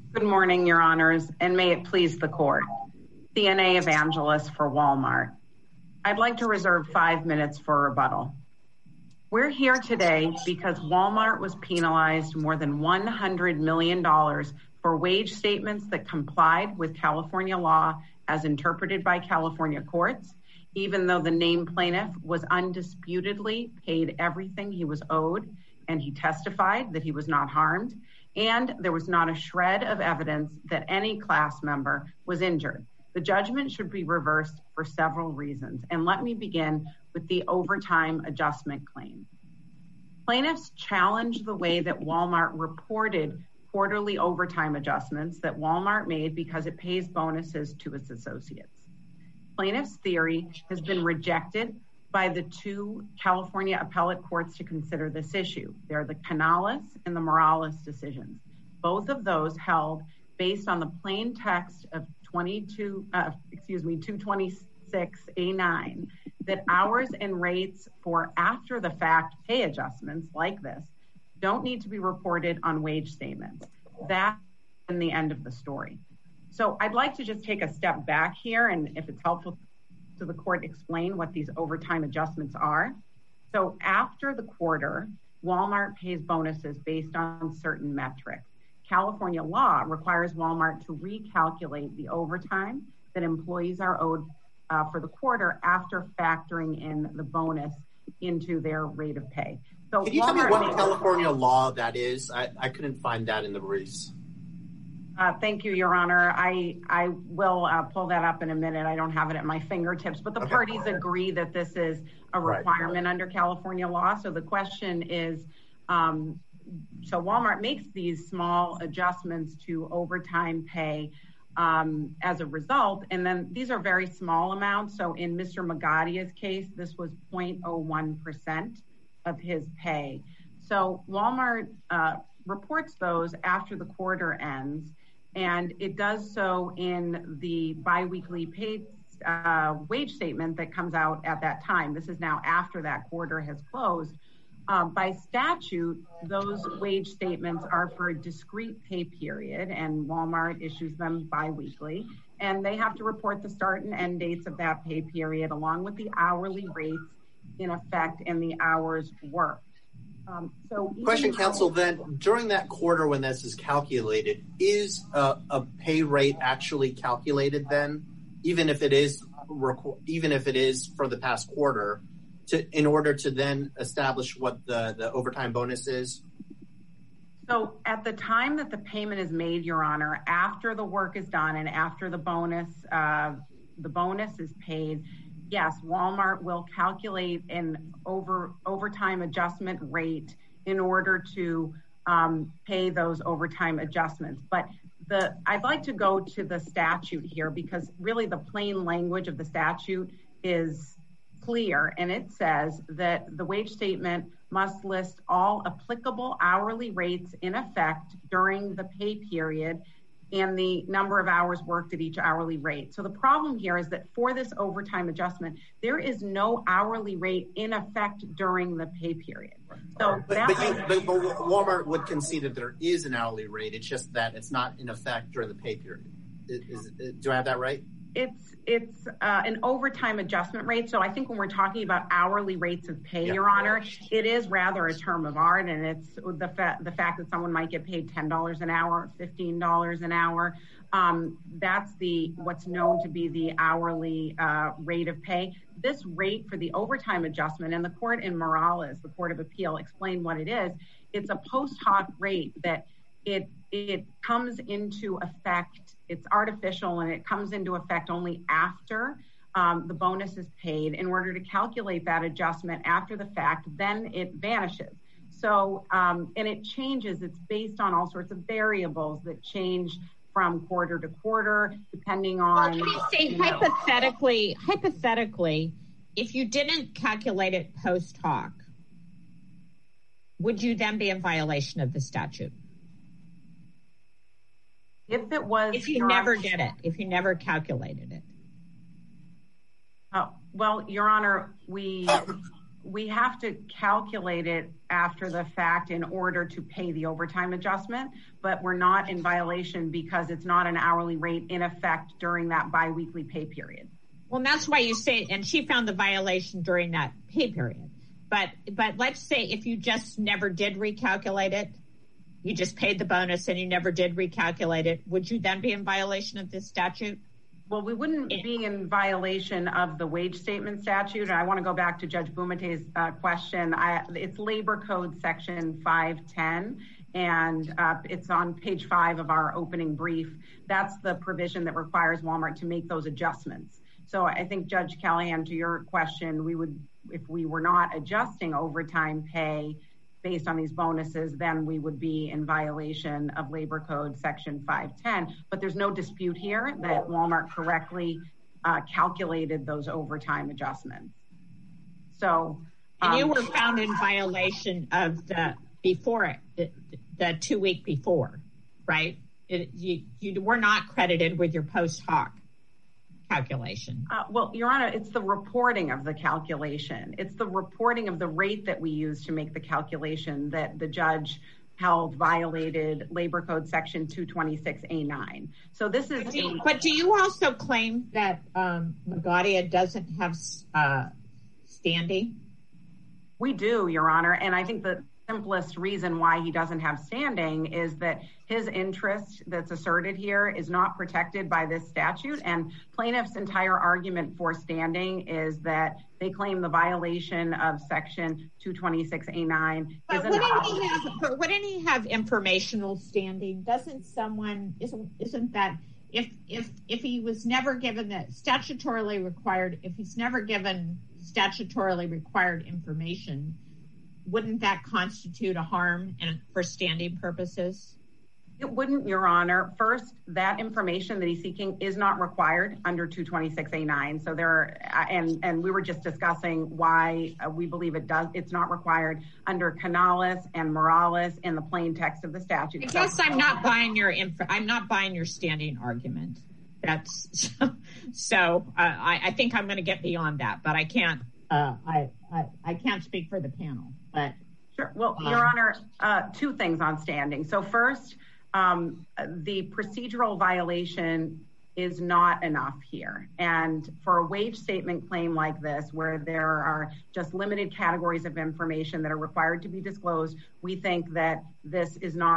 Good morning, Your Honors, and may it please the Court. CNA Evangelist for Walmart. I'd like to reserve 5 minutes for rebuttal. We're here today because Walmart was penalized more than $100 million for wage statements that complied with California law as interpreted by California courts, even though the named plaintiff was undisputedly paid everything he was owed, and he testified that he was not harmed, and there was not a shred of evidence that any class member was injured. The judgment should be reversed for several reasons, and let me begin with the overtime adjustment claim. Plaintiffs challenged the way that Walmart reported quarterly overtime adjustments that Walmart made because it pays bonuses to its associates. Plaintiff's theory has been rejected by the two California appellate courts to consider this issue. They're the Canales and the Morales decisions. Both of those held based on the plain text of 226A9 that hours and rates for after the fact pay adjustments like this don't need to be reported on wage statements. That's in the end of the story. So I'd like to just take a step back here, and if it's helpful to the court, explain what these overtime adjustments are. So after the quarter, Walmart pays bonuses based on certain metrics. California law requires Walmart to recalculate the overtime that employees are owed for the quarter after factoring in the bonus into their rate of pay. So can you tell me what California law that is? I couldn't find that in the briefs. Thank you, Your Honor. I will pull that up in a minute. I don't have it at my fingertips, but the parties agree that this is a requirement under California law. So the question is, so Walmart makes these small adjustments to overtime pay as a result, and then these are very small amounts. So in Mr. Magadia's case, this was 0.01% of his pay. So Walmart reports those after the quarter ends, and it does so in the biweekly paid wage statement that comes out at that time. This is now after that quarter has closed. By statute, those wage statements are for a discrete pay period, and Walmart issues them biweekly, and they have to report the start and end dates of that pay period along with the hourly rates in effect and the hours worked. Question, counsel, then during that quarter when this is calculated, is a pay rate actually calculated then, even if it is for the past quarter, in order to then establish what the overtime bonus is? So at the time that the payment is made, Your Honor, after the work is done and after the bonus is paid, yes, Walmart will calculate an overtime adjustment rate in order to pay those overtime adjustments. But I'd like to go to the statute here because really the plain language of the statute is clear, and it says that the wage statement must list all applicable hourly rates in effect during the pay period and the number of hours worked at each hourly rate. So the problem here is that for this overtime adjustment, there is no hourly rate in effect during the pay period. So but Walmart would concede that there is an hourly rate. It's just that it's not in effect during the pay period. Do I have that right? It's an overtime adjustment rate. So I think when we're talking about hourly rates of pay, Your Honor, it is rather a term of art, and it's the fact that someone might get paid $10 an hour, $15 an hour. That's what's known to be the hourly rate of pay. This rate for the overtime adjustment, and the court in Morales, the Court of Appeal, explained what it is. It's a post hoc rate that it comes into effect. It's artificial, and it comes into effect only after the bonus is paid. In order to calculate that adjustment after the fact, then it vanishes. So, and it changes. It's based on all sorts of variables that change from quarter to quarter, depending on... Hypothetically, if you didn't calculate it post hoc, would you then be in violation of the statute? If you never did it, if you never calculated it. Well, Your Honor, we we have to calculate it after the fact in order to pay the overtime adjustment, but we're not in violation because it's not an hourly rate in effect during that biweekly pay period. Well, that's why you say, and she found the violation during that pay period. But let's say if you just never did recalculate it, you just paid the bonus and you never did recalculate it, would you then be in violation of this statute? Well, we wouldn't be in violation of the wage statement statute. And I want to go back to Judge Bumate's question. It's Labor Code Section 510, and it's on page 5 of our opening brief. That's the provision that requires Walmart to make those adjustments. So I think, Judge Callahan, to your question, we would, if we were not adjusting overtime pay based on these bonuses, then we would be in violation of Labor Code Section 510. But there's no dispute here that Walmart correctly calculated those overtime adjustments. So, and you were found in violation of the 2 week before, right? You were not credited with your post hoc calculation. Well, Your Honor, it's the reporting of the calculation. It's the reporting of the rate that we use to make the calculation that the judge held violated Labor Code Section 226A9. So this is. But do you also claim that Magadia doesn't have standing? We do, Your Honor, and I think the simplest reason why he doesn't have standing is that his interest that's asserted here is not protected by this statute, and plaintiff's entire argument for standing is that they claim the violation of Section 226A9. But wouldn't he have informational standing? Doesn't someone isn't that if he was never given the statutorily required, if he's never given statutorily required information, wouldn't that constitute a harm and for standing purposes? It wouldn't, Your Honor. First, that information that he's seeking is not required under 226A9. So and we were just discussing why we believe it's not required under Canales and Morales in the plain text of the statute. I guess I'm not buying your standing argument. That's so I think I'm going to get beyond that, but I can't. I can't speak for the panel, but sure. Well, Your Honor, two things on standing. So first, the procedural violation is not enough here. And for a wage statement claim like this, where there are just limited categories of information that are required to be disclosed, we think that this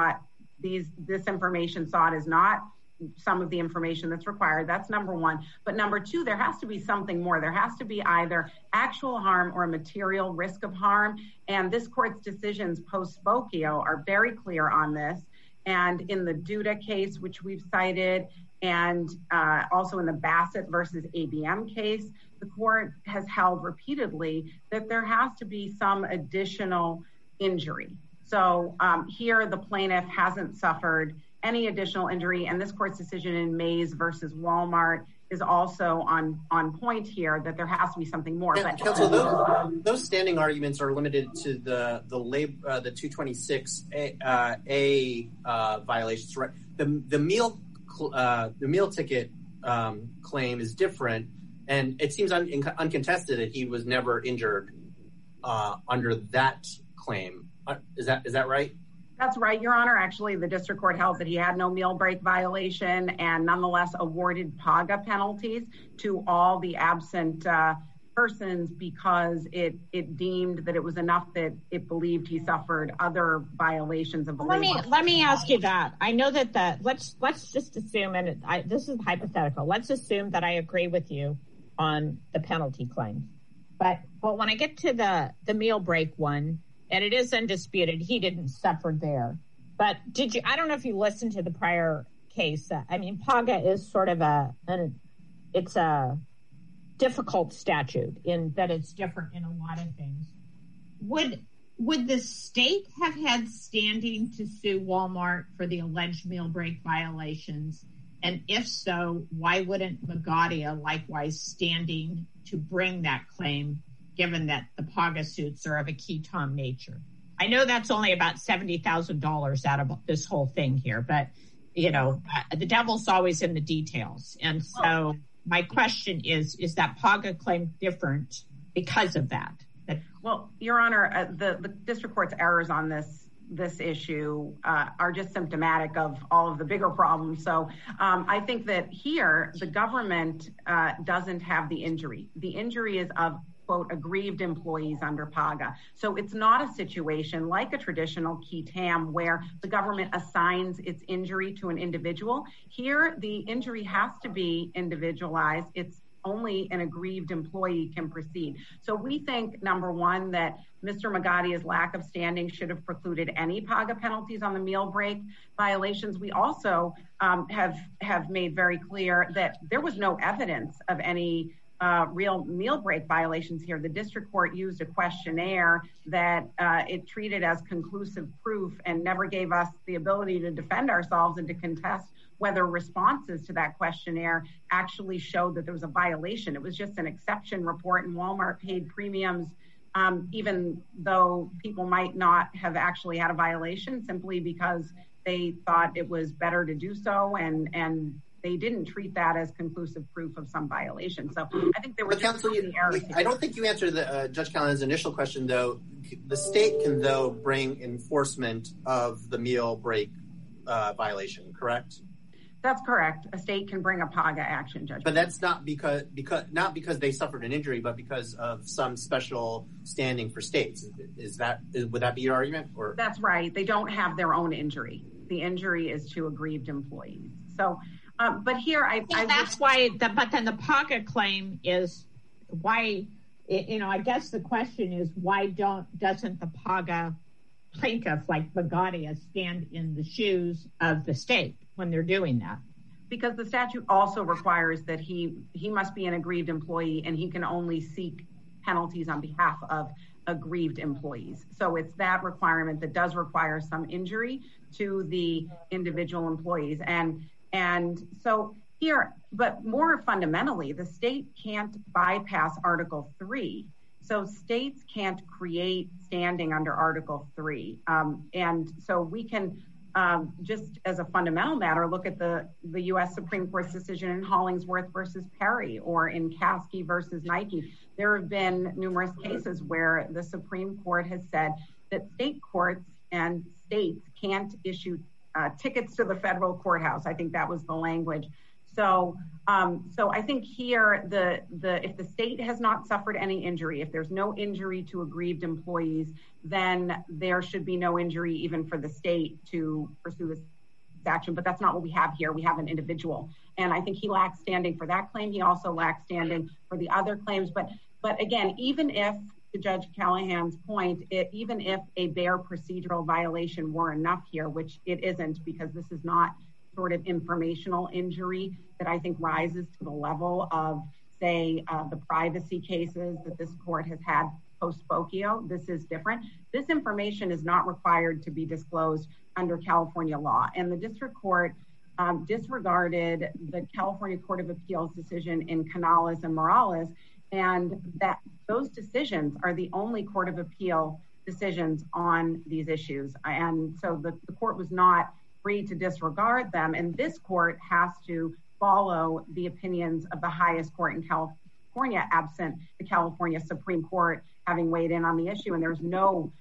information sought is not some of the information that's required. That's number one. But number two, there has to be something more. There has to be either actual harm or a material risk of harm. And this court's decisions post Spokio are very clear on this. And in the Duda case, which we've cited, and also in the Bassett versus ABM case, the court has held repeatedly that there has to be some additional injury. So here, the plaintiff hasn't suffered any additional injury, and this court's decision in Mays versus Walmart is also on point here that there has to be something more. Yeah, but counsel, those standing arguments are limited to the 226A violations, right? The meal ticket claim is different, and it seems uncontested that he was never injured under that claim. Is that right? That's right, Your Honor. Actually, the district court held that he had no meal break violation and nonetheless awarded PAGA penalties to all the absent persons because it deemed that it was enough that it believed he suffered other violations of the law. Let me ask you that. I know that let's just assume, and this is hypothetical. Let's assume that I agree with you on the penalty claim. But when I get to the meal break one, and it is undisputed, he didn't suffer there. But I don't know if you listened to the prior case. PAGA is sort of it's a difficult statute in that it's different in a lot of things. Would the state have had standing to sue Walmart for the alleged meal break violations? And if so, why wouldn't Magadia likewise standing to bring that claim, given that the PAGA suits are of a Ketom nature? I know that's only about $70,000 out of this whole thing here, but the devil's always in the details. And so my question is that PAGA claim different because of that? Well, Your Honor, the district court's errors on this issue are just symptomatic of all of the bigger problems. So I think that here the government doesn't have the injury. The injury is of, quote, aggrieved employees under PAGA. So it's not a situation like a traditional qui tam where the government assigns its injury to an individual. Here, the injury has to be individualized. It's only an aggrieved employee can proceed. So we think, number one, that Mr. Magadia's lack of standing should have precluded any PAGA penalties on the meal break violations. We also have made very clear that there was no evidence of any real meal break violations here. The district court used a questionnaire that it treated as conclusive proof and never gave us the ability to defend ourselves and to contest whether responses to that questionnaire actually showed that there was a violation. It was just an exception report, and Walmart paid premiums even though people might not have actually had a violation simply because they thought it was better to do so, and they didn't treat that as conclusive proof of some violation. So I think there were Counsel, I don't think you answered Judge Callahan's initial question, though. The state can, though, bring enforcement of the meal break violation, correct? That's correct. A state can bring a PAGA action, Judge. But that's not because they suffered an injury, but because of some special standing for states. Would that be your argument? Or that's right. They don't have their own injury. The injury is to aggrieved employees. So, but here that's why. But then the PAGA claim is why. I guess the question is why doesn't the PAGA plaintiff like Magadia stand in the shoes of the state when they're doing that? Because the statute also requires that he must be an aggrieved employee, and he can only seek penalties on behalf of aggrieved employees. So it's that requirement that does require some injury to the individual employees. And so here, but more fundamentally, the state can't bypass Article 3. So states can't create standing under Article 3. And so we can just as a fundamental matter, look at the U.S. Supreme Court's decision in Hollingsworth versus Perry or in Caskey versus Nike. There have been numerous cases where the Supreme Court has said that state courts and states can't issue tickets to the federal courthouse. I think that was the language. So I think here, if the state has not suffered any injury, if there's no injury to aggrieved employees, then there should be no injury even for the state to pursue this action. But that's not what we have here. We have an individual. And I think he lacks standing for that claim. He also lacks standing for the other claims. But again, even if, to Judge Callahan's point, even if a bare procedural violation were enough here, which it isn't, because this is not sort of informational injury that I think rises to the level of, say, the privacy cases that this court has had post-Spokio. This is different. This information is not required to be disclosed under California law. And the district court disregarded the California Court of Appeals decision in Canales and Morales, and that those decisions are the only Court of Appeal decisions on these issues. And so the court was not free to disregard them. And this court has to follow the opinions of the highest court in California, absent the California Supreme Court having weighed in on the issue. And there's no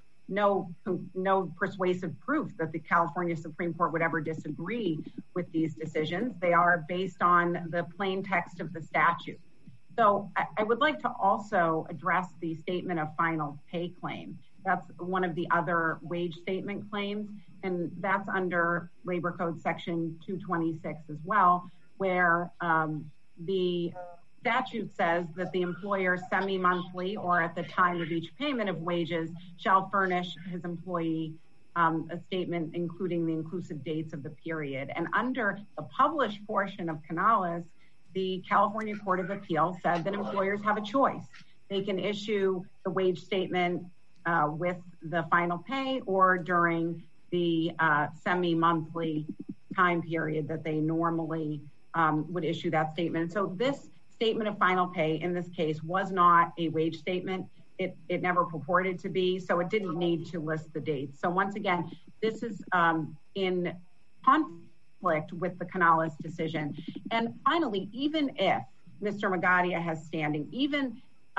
persuasive proof that the California Supreme Court would ever disagree with these decisions. They are based on the plain text of the statute. So I would like to also address the statement of final pay claim. That's one of the other wage statement claims, and that's under Labor Code Section 226 as well, where the statute says that the employer semi-monthly or at the time of each payment of wages shall furnish his employee a statement including the inclusive dates of the period. And under the published portion of Canales, the California Court of Appeals said that employers have a choice. They can issue the wage statement with the final pay or during the semi-monthly time period that they normally would issue that statement. So this statement of final pay in this case was not a wage statement. It never purported to be, so it didn't need to list the dates. So once again, this is in conflict with the Canales decision. And finally, even if Mr. Magadia has standing, even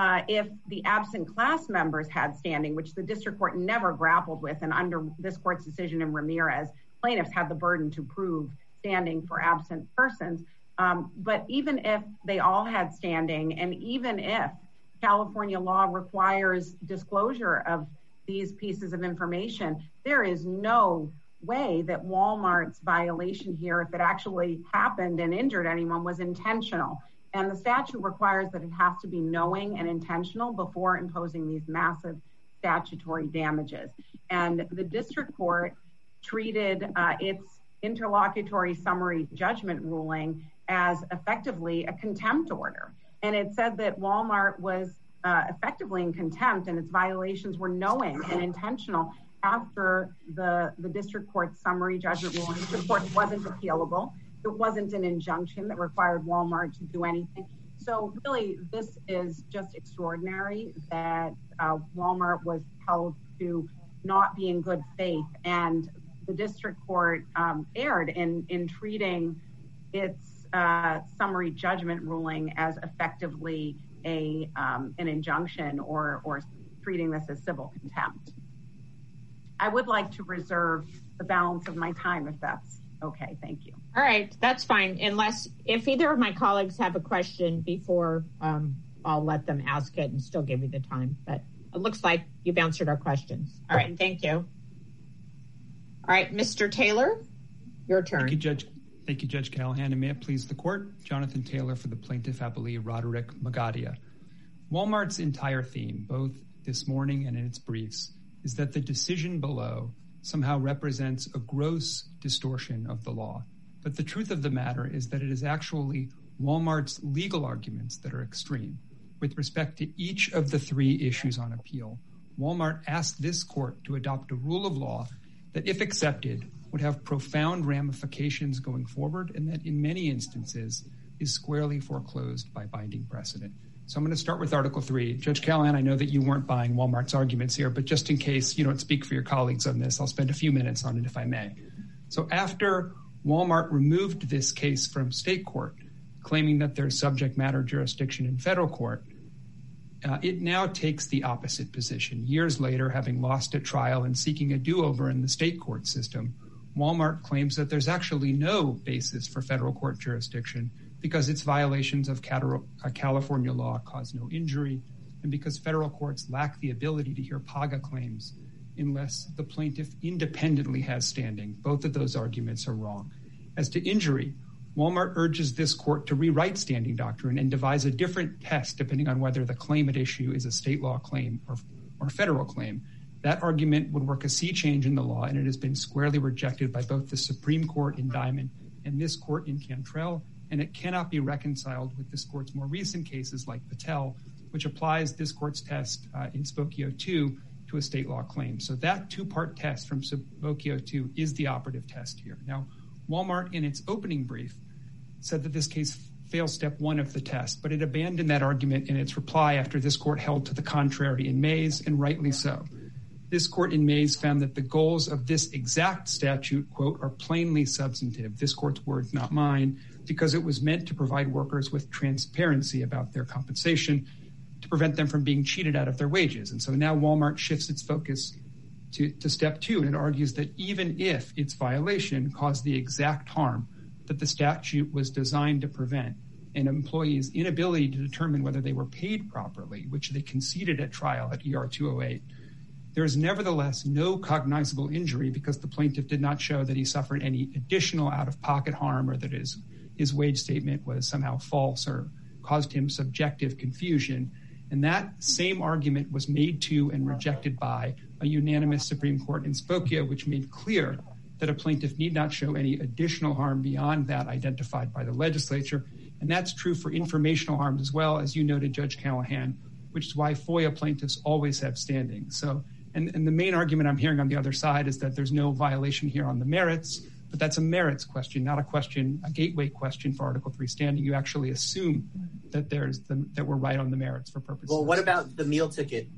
if the absent class members had standing, which the district court never grappled with, and under this court's decision in Ramirez, plaintiffs had the burden to prove standing for absent persons. But even if they all had standing, and even if California law requires disclosure of these pieces of information, there is no way that Walmart's violation here, if it actually happened and injured anyone, was intentional. And the statute requires that it has to be knowing and intentional before imposing these massive statutory damages. And the district court treated its interlocutory summary judgment ruling as effectively a contempt order. And it said that Walmart was effectively in contempt and its violations were knowing and intentional after the district court's summary judgment ruling. The district court wasn't appealable. It wasn't an injunction that required Walmart to do anything. So really, this is just extraordinary that Walmart was held to not be in good faith. And the district court erred in treating its summary judgment ruling as effectively an injunction or treating this as civil contempt. I would like to reserve the balance of my time if that's okay. Thank you. All right, that's fine. Unless if either of my colleagues have a question before, I'll let them ask it and still give you the time. But it looks like you've answered our questions. All right, thank you. All right, Mr. Taylor, your turn. Thank you, Judge Callahan, and may it please the court, Jonathan Taylor for the plaintiff appellee Roderick Magadia. Walmart's entire theme, both this morning and in its briefs, is that the decision below somehow represents a gross distortion of the law. But the truth of the matter is that it is actually Walmart's legal arguments that are extreme. With respect to each of the three issues on appeal, Walmart asked this court to adopt a rule of law that, if accepted, would have profound ramifications going forward and that in many instances is squarely foreclosed by binding precedent. So I'm going to start with Article 3. Judge Callahan, I know that you weren't buying Walmart's arguments here, but just in case you don't speak for your colleagues on this, I'll spend a few minutes on it if I may. So after Walmart removed this case from state court, claiming that there's subject matter jurisdiction in federal court, it now takes the opposite position. Years later, having lost at trial and seeking a do-over in the state court system, Walmart claims that there's actually no basis for federal court jurisdiction because its violations of California law cause no injury and because federal courts lack the ability to hear PAGA claims unless the plaintiff independently has standing. Both of those arguments are wrong. As to injury, Walmart urges this court to rewrite standing doctrine and devise a different test depending on whether the claim at issue is a state law claim or federal claim. That argument would work a sea change in the law, and it has been squarely rejected by both the Supreme Court in Diamond and this court in Cantrell, and it cannot be reconciled with this court's more recent cases like Patel, which applies this court's test in Spokio 2 to a state law claim. So that two-part test from Spokio 2 is the operative test here. Now, Walmart, in its opening brief, said that this case fails step one of the test, but it abandoned that argument in its reply after this court held to the contrary in Mays, and rightly so. This court in Mays found that the goals of this exact statute, quote, are plainly substantive, this court's words, not mine, because it was meant to provide workers with transparency about their compensation to prevent them from being cheated out of their wages. And so now Walmart shifts its focus to step two, and it argues that even if its violation caused the exact harm that the statute was designed to prevent, an employee's inability to determine whether they were paid properly, which they conceded at trial at ER 208, there is nevertheless no cognizable injury because the plaintiff did not show that he suffered any additional out-of-pocket harm or that his wage statement was somehow false or caused him subjective confusion. And that same argument was made to and rejected by a unanimous Supreme Court in Spokio, which made clear that a plaintiff need not show any additional harm beyond that identified by the legislature. And that's true for informational harms as well, as you noted, Judge Callahan, which is why FOIA plaintiffs always have standing. So, and the main argument I'm hearing on the other side is that there's no violation here on the merits, but that's a merits question, not a gateway question for Article 3 standing. You actually assume that that we're right on the merits for purposes. Well, what about the meal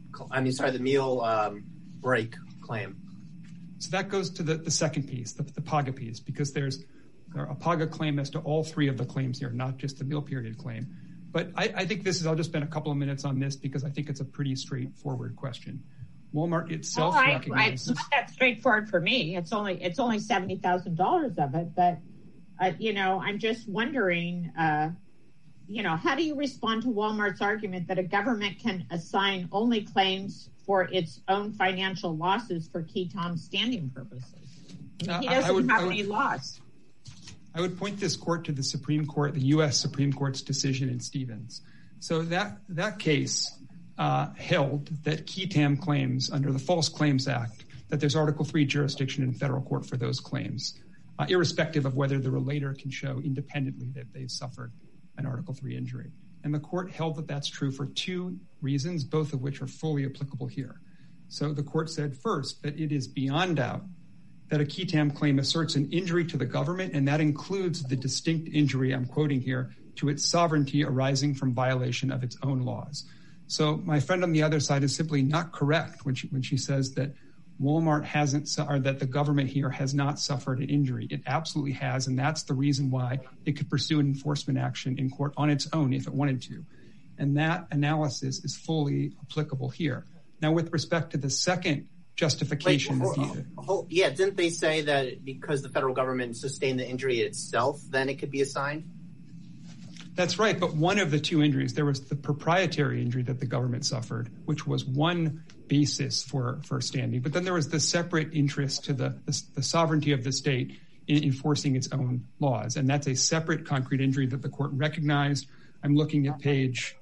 break claim? So that goes to the second piece, the PAGA piece, because there's a PAGA claim as to all three of the claims here, not just the meal period claim. But I think I'll just spend a couple of minutes on this because I think it's a pretty straightforward question. Walmart itself recognizes... It's not that straightforward for me. It's only $70,000 of it. But, I'm just wondering, how do you respond to Walmart's argument that a government can assign only claims for its own financial losses for Key Tom's standing purposes? He doesn't have any loss. I would point this court to the Supreme Court, the U.S. Supreme Court's decision in Stevens. So that case held that Key Tam claims under the False Claims Act that there's Article III jurisdiction in federal court for those claims, irrespective of whether the relator can show independently that they've suffered an Article III injury. And the court held that that's true for two reasons, both of which are fully applicable here. So the court said first that it is beyond doubt that a Key Tam claim asserts an injury to the government, and that includes the distinct injury, I'm quoting here, to its sovereignty arising from violation of its own laws. So my friend on the other side is simply not correct when she says that Walmart or that the government here has not suffered an injury. It absolutely has, and that's the reason why it could pursue an enforcement action in court on its own if it wanted to. And that analysis is fully applicable here. Now, with respect to the second justification... didn't they say that because the federal government sustained the injury itself, then it could be assigned? That's right, but one of the two injuries, there was the proprietary injury that the government suffered, which was one basis for standing, but then there was the separate interest to the sovereignty of the state in enforcing its own laws, and that's a separate concrete injury that the court recognized. I'm looking at page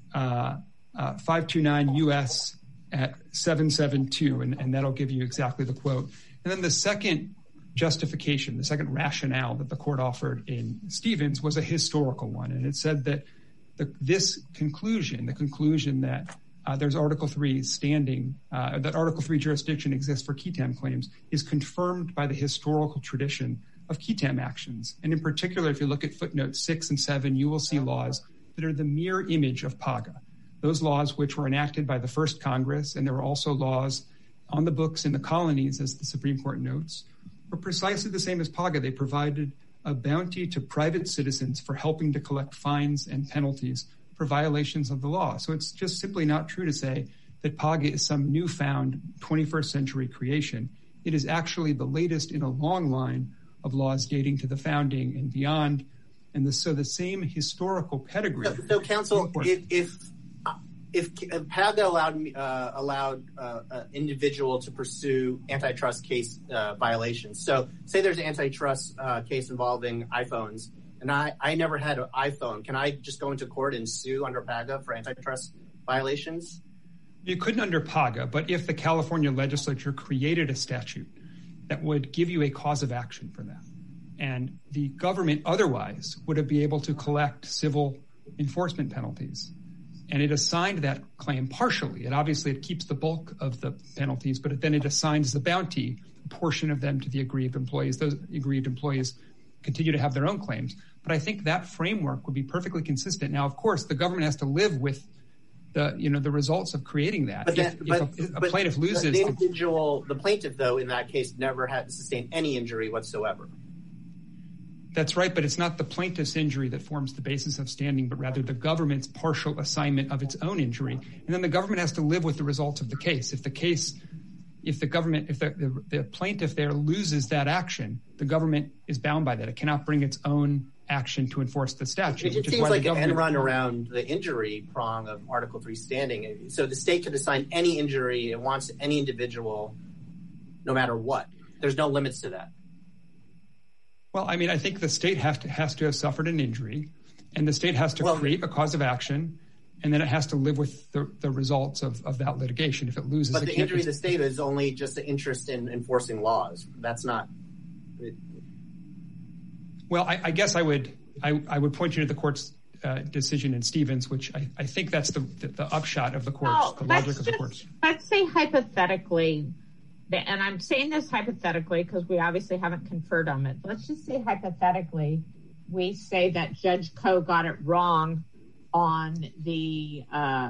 529 U.S. at 772, and that'll give you exactly the quote. And then the second justification, the second rationale that the court offered in Stevens was a historical one, and it said that the conclusion that there's Article III standing, that Article III jurisdiction exists for Key Tam claims is confirmed by the historical tradition of Key Tam actions. And in particular, if you look at footnotes 6 and 7, you will see laws that are the mirror image of PAGA. Those laws which were enacted by the first Congress, and there were also laws on the books in the colonies, as the Supreme Court notes, were precisely the same as PAGA. They provided a bounty to private citizens for helping to collect fines and penalties for violations of the law. So it's just simply not true to say that PAGA is some newfound 21st century creation. It is actually the latest in a long line of laws dating to the founding and beyond. And so the same historical pedigree. So counsel, if PAGA allowed an individual to pursue antitrust case violations, so say there's an antitrust case involving iPhones, and I never had an iPhone, can I just go into court and sue under PAGA for antitrust violations? You couldn't under PAGA, but if the California legislature created a statute that would give you a cause of action for that, and the government otherwise would be able to collect civil enforcement penalties, and it assigned that claim partially. And obviously it keeps the bulk of the penalties, but then it assigns the bounty, a portion of them to the aggrieved employees. Those aggrieved employees continue to have their own claims. But I think that framework would be perfectly consistent. Now, of course, the government has to live with the results of creating that. But if a plaintiff loses... The plaintiff, though, in that case, never had to sustain any injury whatsoever. That's right, but it's not the plaintiff's injury that forms the basis of standing, but rather the government's partial assignment of its own injury. And then the government has to live with the results of the case. If the plaintiff there loses that action, the government is bound by that. It cannot bring its own action to enforce the statute. It seems like an end run around the injury prong of Article III standing. So the state could assign any injury it wants to any individual, no matter what. There's no limits to that. Well, I mean, I think the state has to have suffered an injury, and the state has to create a cause of action, and then it has to live with the results of that litigation. If it loses, but the injury to the state is only just the interest in enforcing laws. That's not. Well, I guess I would point you to the court's decision in Stevens, which I think that's the upshot of the court's, the logic of the court's. Let's say hypothetically. And I'm saying this hypothetically because we obviously haven't conferred on it. Let's just say hypothetically, we say that Judge Koh got it wrong on the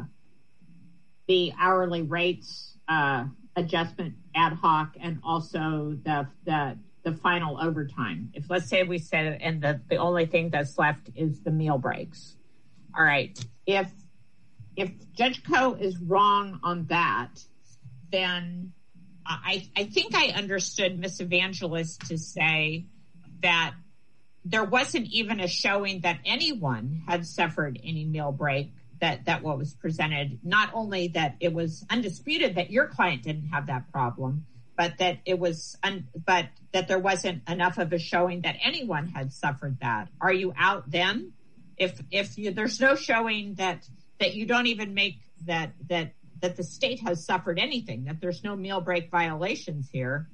hourly rates adjustment ad hoc and also the final overtime. If let's say we said, and the only thing that's left is the meal breaks. All right. If Judge Koh is wrong on that, then I think I understood Ms. Evangelist to say that there wasn't even a showing that anyone had suffered any meal break, that what was presented, not only that it was undisputed that your client didn't have that problem, but that it was, but that there wasn't enough of a showing that anyone had suffered that. Are you out then? If there's no showing that you don't even make that the state has suffered anything, that there's no meal break violations here,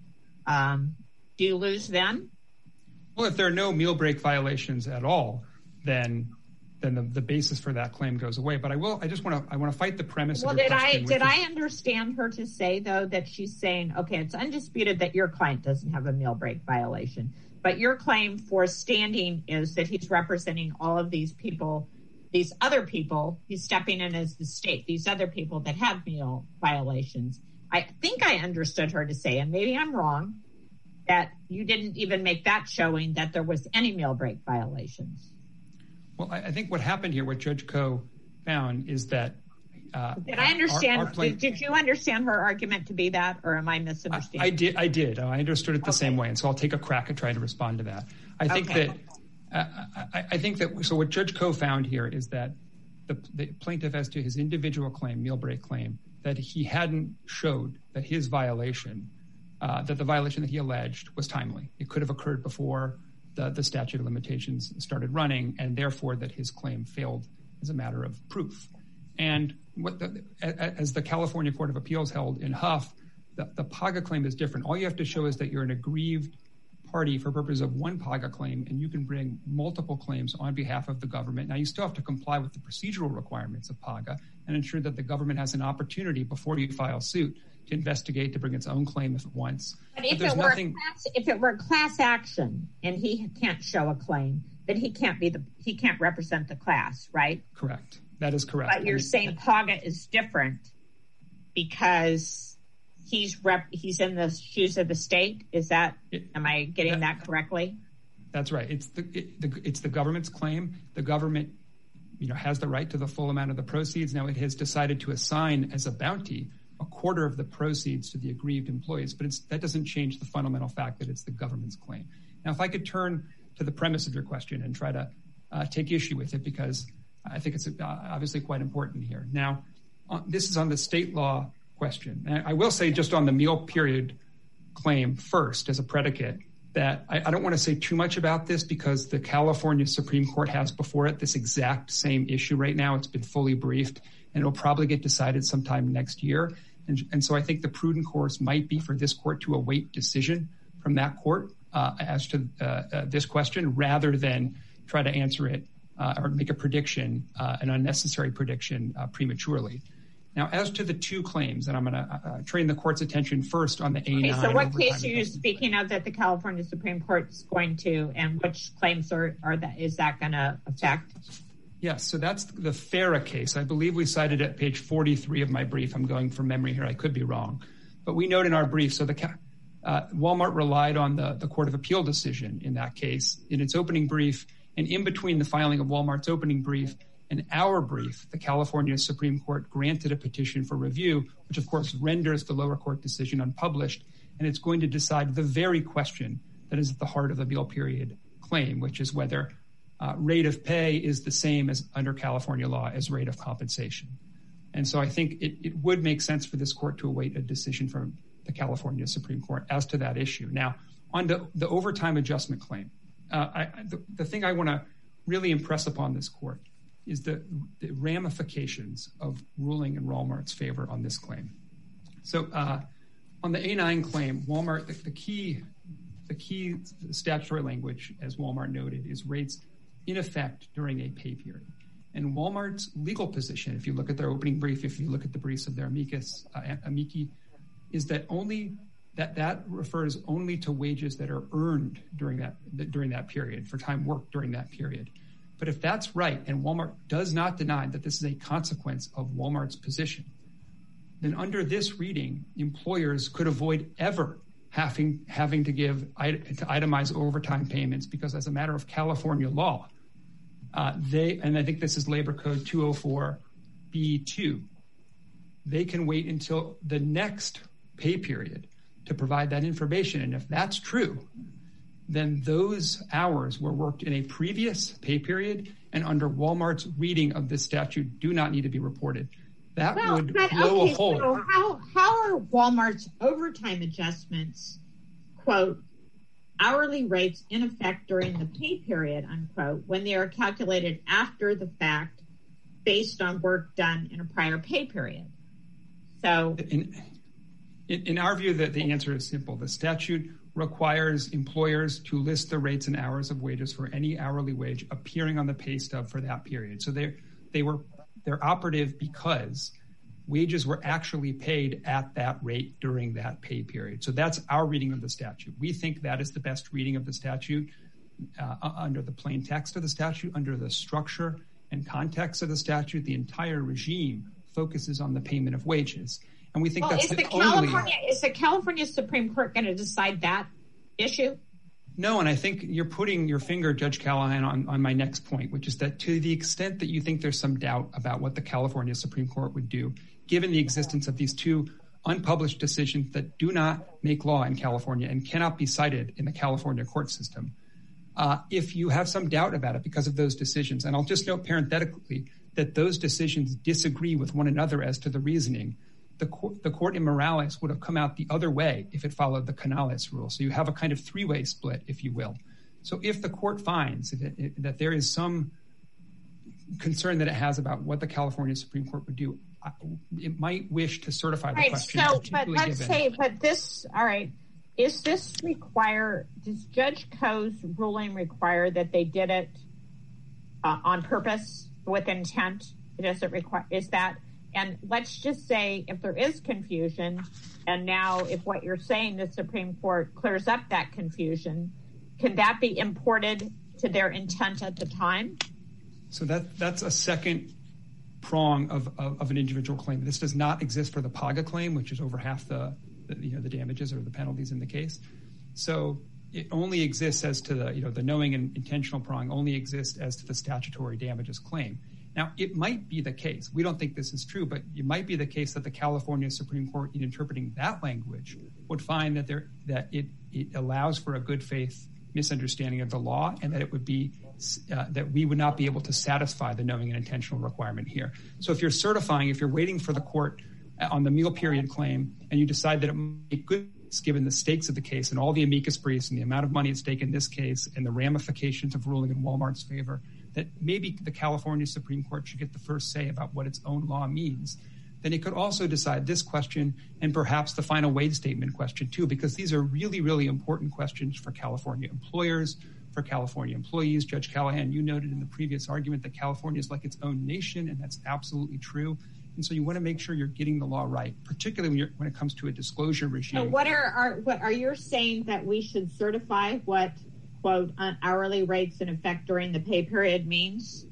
do you lose then? Well, if there are no meal break violations at all, then the basis for that claim goes away. But I want to fight the premise. Well, did I understand her to say though that she's saying, okay, it's undisputed that your client doesn't have a meal break violation, but your claim for standing is that he's representing all of these people, these other people, he's stepping in as the state, these other people that have meal violations. I think I understood her to say, and maybe I'm wrong, that you didn't even make that showing that there was any meal break violations. Well, I think what happened here, what Judge Koh found is that... Did I understand? Did you understand her argument to be that, or am I misunderstanding? I did. I understood it the same way, and so I'll take a crack at trying to respond to that. I think that. So what Judge Koh found here is that the plaintiff, as to his individual claim, meal break claim, that he hadn't showed that his violation, that the violation that he alleged was timely. It could have occurred before the statute of limitations started running, and therefore that his claim failed as a matter of proof. And as the California Court of Appeals held in Huff, the PAGA claim is different. All you have to show is that you're an aggrieved party for purposes of one PAGA claim, and you can bring multiple claims on behalf of the government. Now, you still have to comply with the procedural requirements of PAGA and ensure that the government has an opportunity before you file suit to investigate, to bring its own claim if it wants. But if it were class action and he can't show a claim, then he can't represent the class, right? Correct. That is correct. But you're saying PAGA is different because he's in the shoes of the state. Am I getting that correctly? That's right. It's the government's claim. The government, has the right to the full amount of the proceeds. Now, it has decided to assign as a bounty a quarter of the proceeds to the aggrieved employees, but that doesn't change the fundamental fact that it's the government's claim. Now, if I could turn to the premise of your question and try to take issue with it, because I think it's obviously quite important here. Now, this is on the state law question. And I will say, just on the meal period claim first as a predicate, that I don't want to say too much about this because the California Supreme Court has before it this exact same issue right now. It's been fully briefed, and it'll probably get decided sometime next year. And so I think the prudent course might be for this court to await decision from that court as to this question, rather than try to answer it or make a prediction, an unnecessary prediction prematurely. Now, as to the two claims, and I'm going to train the court's attention first on the A9. Okay, so what case are you speaking of that the California Supreme Court is going to, and which claims is that going to affect? Yes, so that's the FARA case. I believe we cited at page 43 of my brief. I'm going from memory here. I could be wrong. But we note in our brief, so Walmart relied on the Court of Appeal decision in that case in its opening brief, and in between the filing of Walmart's opening brief and our brief, the California Supreme Court granted a petition for review, which of course renders the lower court decision unpublished, and it's going to decide the very question that is at the heart of the meal period claim, which is whether rate of pay is the same as under California law as rate of compensation. And so I think it would make sense for this court to await a decision from the California Supreme Court as to that issue. Now, on the overtime adjustment claim, the thing I want to really impress upon this court is the ramifications of ruling in Walmart's favor on this claim. So on the A9 claim, Walmart, the key statutory language, as Walmart noted, is rates in effect during a pay period. And Walmart's legal position, if you look at their opening brief, if you look at the briefs of their amici, is that that refers only to wages that are earned during that period, for time worked during that period. But if that's right, and Walmart does not deny that this is a consequence of Walmart's position, then under this reading, employers could avoid ever having to itemize overtime payments, because as a matter of California law, and I think this is Labor Code 204B2, they can wait until the next pay period to provide that information. And if that's true, then those hours were worked in a previous pay period and under Walmart's reading of this statute do not need to be reported. That would blow a hole. So how are Walmart's overtime adjustments, quote, hourly rates in effect during the pay period, unquote, when they are calculated after the fact based on work done in a prior pay period? So in our view, the answer is simple. The statute requires employers to list the rates and hours of wages for any hourly wage appearing on the pay stub for that period. So they're operative because wages were actually paid at that rate during that pay period. So that's our reading of the statute. We think that is the best reading of the statute under the plain text of the statute, under the structure and context of the statute. The entire regime focuses on the payment of wages. And we think that's is the California Supreme Court going to decide that issue? No, and I think you're putting your finger, Judge Callahan, on my next point, which is that to the extent that you think there's some doubt about what the California Supreme Court would do, given the existence of these two unpublished decisions that do not make law in California and cannot be cited in the California court system, if you have some doubt about it because of those decisions, and I'll just note parenthetically that those decisions disagree with one another as to the reasoning, the court in Morales would have come out the other way if it followed the Canales rule. So you have a kind of three-way split, if you will. So if the court finds that there is some concern that it has about what the California Supreme Court would do, it might wish to certify the question. So, but let's say, does Judge Koh's ruling require that they did it on purpose with intent? And let's just say if there is confusion, and now if what you're saying, the Supreme Court clears up that confusion, can that be imported to their intent at the time? So that's a second prong of an individual claim. This does not exist for the PAGA claim, which is over half the damages or the penalties in the case. So it only exists as to the knowing and intentional prong only exists as to the statutory damages claim. Now, it might be the case, we don't think this is true, but it might be the case that the California Supreme Court, in interpreting that language, would find that it allows for a good faith misunderstanding of the law, and that it would be that we would not be able to satisfy the knowing and intentional requirement here. So if you're waiting for the court on the meal period claim, and you decide that it might be good, given the stakes of the case and all the amicus briefs and the amount of money at stake in this case and the ramifications of ruling in Walmart's favor, that maybe the California Supreme Court should get the first say about what its own law means, then it could also decide this question and perhaps the final wage statement question too, because these are really, really important questions for California employers, for California employees. Judge Callahan, you noted in the previous argument that California is like its own nation, and that's absolutely true. And so you want to make sure you're getting the law right, particularly when it comes to a disclosure regime. So what are you saying that we should certify what, quote, hourly rates in effect during the pay period means?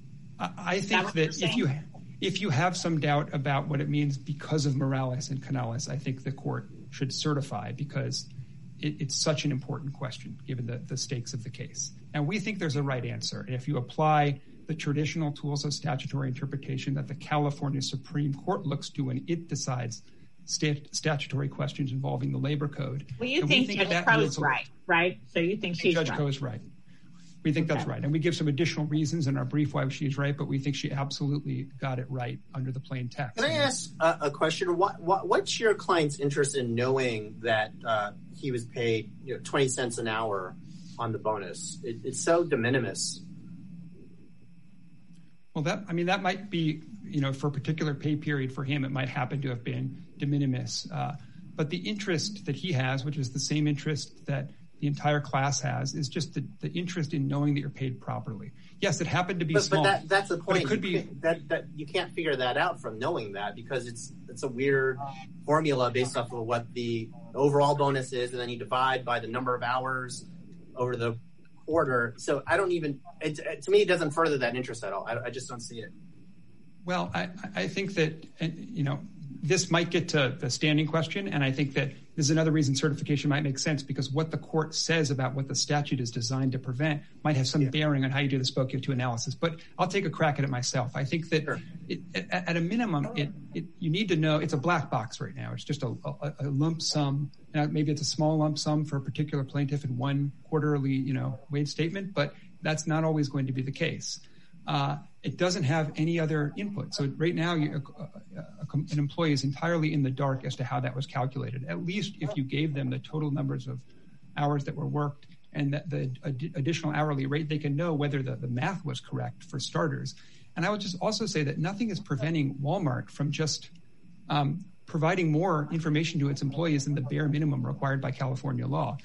I think that if you have some doubt about what it means because of Morales and Canales, I think the court should certify, because it's such an important question given the stakes of the case. And we think there's a right answer. And if you apply the traditional tools of statutory interpretation that the California Supreme Court looks to when it decides statutory questions involving the labor code. Well, you think Judge Koh is right? So you think she's right? Judge Koh is right. We think that's right. And we give some additional reasons in our brief why she's right, but we think she absolutely got it right under the plain text. Can I ask a question? What's your client's interest in knowing that he was paid 20 cents an hour on the bonus? It's so de minimis. Well, that might be, for a particular pay period for him, it might happen to have been de minimis. But the interest that he has, which is the same interest that the entire class has, is just the interest in knowing that you're paid properly. Yes, it happened to be small. But that's the point. It could be that you can't figure that out from knowing that, because it's a weird formula based off of what the overall bonus is, and then you divide by the number of hours over the quarter. So to me, it doesn't further that interest at all. I just don't see it. Well, I think that, this might get to the standing question. And I think that This is another reason certification might make sense, because what the court says about what the statute is designed to prevent might have some bearing on how you do the spoke to analysis. But I'll take a crack at it myself. I think that at a minimum, you need to know it's a black box right now. It's just a lump sum. Now, maybe it's a small lump sum for a particular plaintiff in one quarterly, wage statement, but that's not always going to be the case. It doesn't have any other input. So right now, an employee is entirely in the dark as to how that was calculated. At least if you gave them the total numbers of hours that were worked and the additional hourly rate, they can know whether the math was correct, for starters. And I would just also say that nothing is preventing Walmart from just providing more information to its employees than the bare minimum required by California law.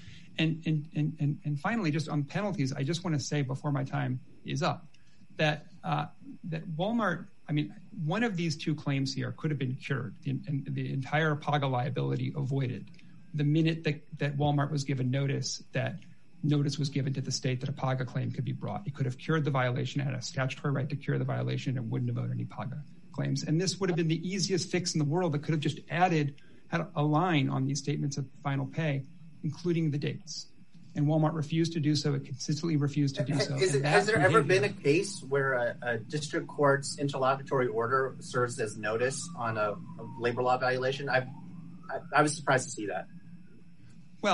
And finally, just on penalties, I just want to say before my time is up, that Walmart, one of these two claims here could have been cured and the entire PAGA liability avoided the minute that Walmart was given notice was given to the state that a PAGA claim could be brought. It could have cured the violation, had a statutory right to cure the violation, and wouldn't have owed any PAGA claims. And this would have been the easiest fix in the world. That could have just had a line on these statements of final pay, including the dates. And Walmart refused to do so. It consistently refused to do so. Has there ever been a case where a district court's interlocutory order serves as notice on a labor law violation? I was surprised to see that. Well,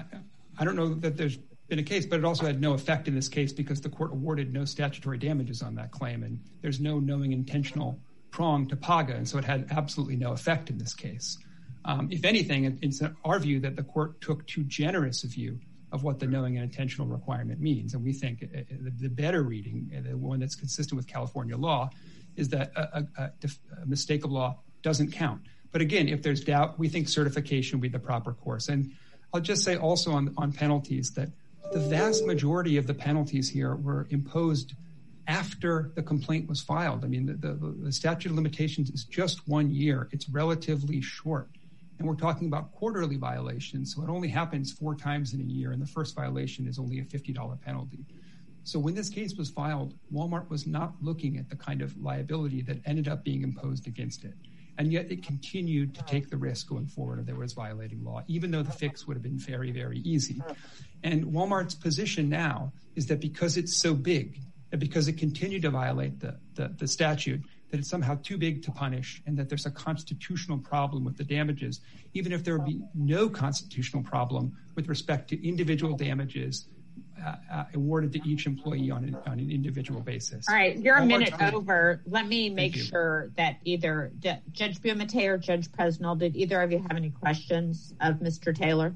I don't know that there's been a case, but it also had no effect in this case because the court awarded no statutory damages on that claim, and there's no knowing intentional prong to PAGA, and so it had absolutely no effect in this case. If anything, it's our view that the court took too generous a view of what the knowing and intentional requirement means. And we think the better reading, the one that's consistent with California law, is that a mistake of law doesn't count. But again, if there's doubt, we think certification would be the proper course. And I'll just say also on penalties that the vast majority of the penalties here were imposed after the complaint was filed. The statute of limitations is just 1 year. It's relatively short. And we're talking about quarterly violations, so it only happens 4 times in a year, and the first violation is only a $50 penalty. So when this case was filed, Walmart was not looking at the kind of liability that ended up being imposed against it. And yet it continued to take the risk going forward if there was violating law, even though the fix would have been very, very easy. And Walmart's position now is that because it's so big, that because it continued to violate the statute, that it's somehow too big to punish, and that there's a constitutional problem with the damages, even if there would be no constitutional problem with respect to individual damages awarded to each employee on an individual basis. All right, you're a minute over. Let me make sure that either Judge Bumate or Judge Presnell, did either of you have any questions of Mr. Taylor?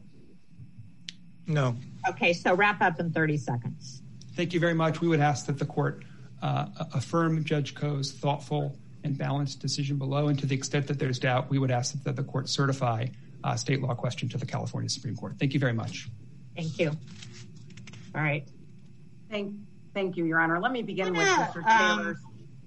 No. Okay, so wrap up in 30 seconds. Thank you very much. We would ask that the court affirm Judge Koh's thoughtful and balanced decision below, and to the extent that there's doubt, we would ask that the court certify a state law question to the California Supreme Court. Thank you very much. Thank you. All right. Thank you, Your Honor. Let me begin with Mr. Taylor's.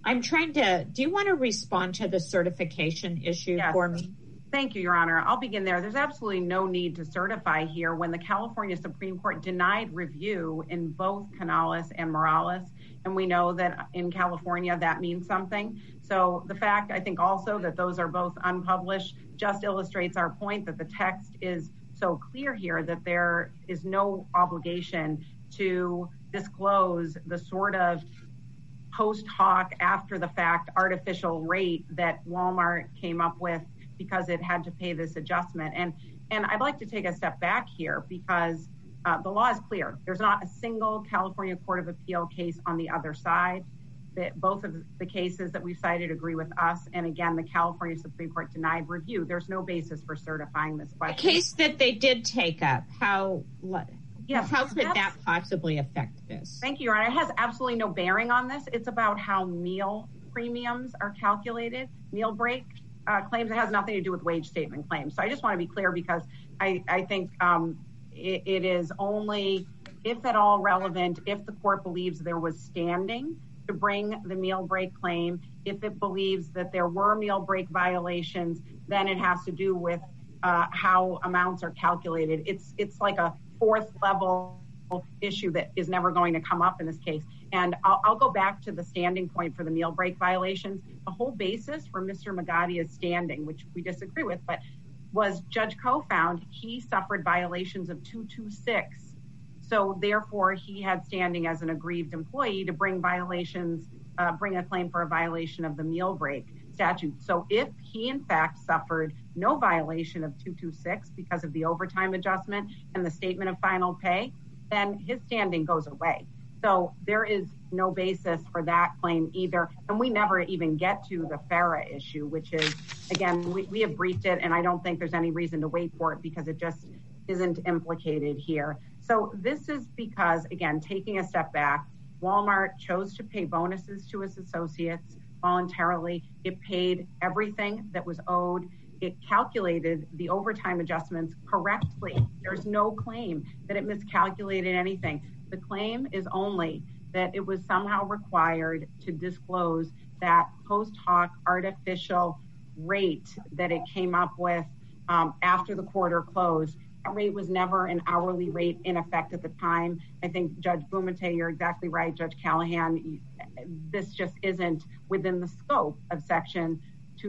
Do you want to respond to the certification issue for me? Thank you, Your Honor. I'll begin there. There's absolutely no need to certify here when the California Supreme Court denied review in both Canales and Morales. And we know that in California, that means something. So the fact, I think also that those are both unpublished just illustrates our point that the text is so clear here that there is no obligation to disclose the sort of post hoc, after the fact, artificial rate that Walmart came up with because it had to pay this adjustment. And I'd like to take a step back here because the law is clear. There's not a single California Court of Appeal case on the other side. Both of the cases that we cited agree with us. And again, the California Supreme Court denied review. There's no basis for certifying this question. The case that they did take up, how could that possibly affect this? Thank you, Your Honor. It has absolutely no bearing on this. It's about how meal premiums are calculated, meal break claims. It has nothing to do with wage statement claims. So I just want to be clear because I think it is only, if at all relevant, if the court believes there was standing to bring the meal break claim. If it believes that there were meal break violations, then it has to do with how amounts are calculated. It's like a fourth level issue that is never going to come up in this case. And I'll go back to the standing point for the meal break violations. The whole basis for Mr. Magadia's standing, which we disagree with, but was Judge Koh found he suffered violations of 226. So therefore, he had standing as an aggrieved employee to bring a claim for a violation of the meal break statute. So if he in fact suffered no violation of 226 because of the overtime adjustment and the statement of final pay, then his standing goes away. So there is no basis for that claim either. And we never even get to the FARA issue, which is, again, we have briefed it, and I don't think there's any reason to wait for it because it just isn't implicated here. So this is because, again, taking a step back, Walmart chose to pay bonuses to its associates voluntarily. It paid everything that was owed. It calculated the overtime adjustments correctly. There's no claim that it miscalculated anything. The claim is only that it was somehow required to disclose that post hoc artificial rate that it came up with after the quarter closed. That rate was never an hourly rate in effect at the time. I think Judge Bumate, you're exactly right. Judge Callahan, this just isn't within the scope of Section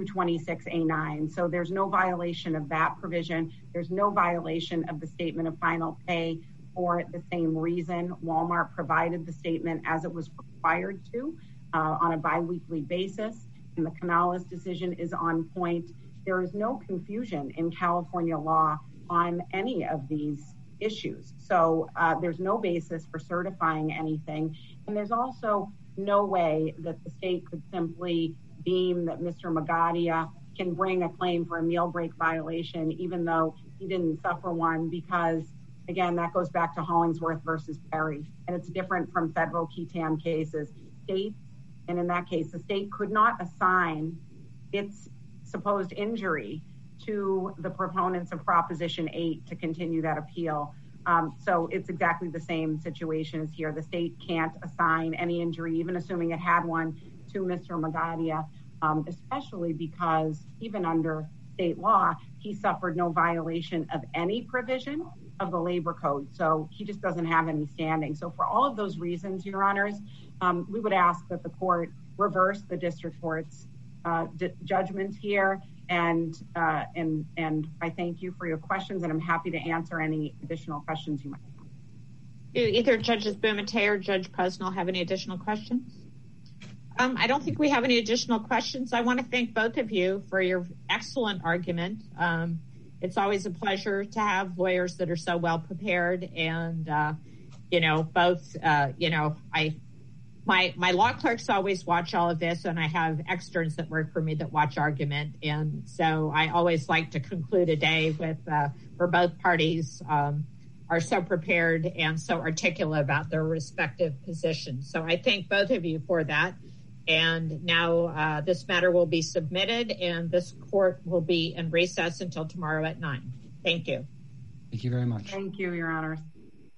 226A9. So there's no violation of that provision. There's no violation of the statement of final pay for the same reason. Walmart provided the statement as it was required to on a biweekly basis. And the Canales decision is on point. There is no confusion in California law on any of these issues. So there's no basis for certifying anything. And there's also no way that the state could simply deem that Mr. Magadia can bring a claim for a meal break violation, even though he didn't suffer one, because, again, that goes back to Hollingsworth versus Perry. And it's different from federal QTAM cases. States, and in that case, the state could not assign its supposed injury to the proponents of Proposition 8 to continue that appeal. So it's exactly the same situation as here. The state can't assign any injury, even assuming it had one, to Mr. Magadia, especially because even under state law, he suffered no violation of any provision of the labor code. So he just doesn't have any standing. So for all of those reasons, Your Honors, we would ask that the court reverse the district court's judgment here. And I thank you for your questions, and I'm happy to answer any additional questions you might have. Do either Judges Bumate or Judge Presnell have any additional questions? I don't think we have any additional questions. I want to thank both of you for your excellent argument. It's always a pleasure to have lawyers that are so well prepared, and my law clerks always watch all of this, and I have externs that work for me that watch argument. And so I always like to conclude a day with where both parties are so prepared and so articulate about their respective positions. So I thank both of you for that. And now this matter will be submitted, and this court will be in recess until tomorrow at 9. Thank you. Thank you very much. Thank you, Your Honors.